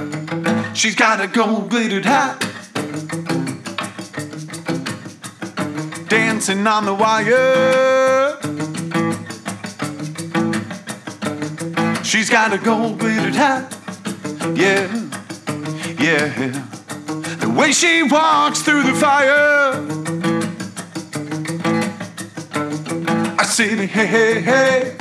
She's got a gold-plated hat, dancing on the wire. She's got a gold-plated hat, yeah, yeah. The way she walks through the fire, I said, hey, hey, hey.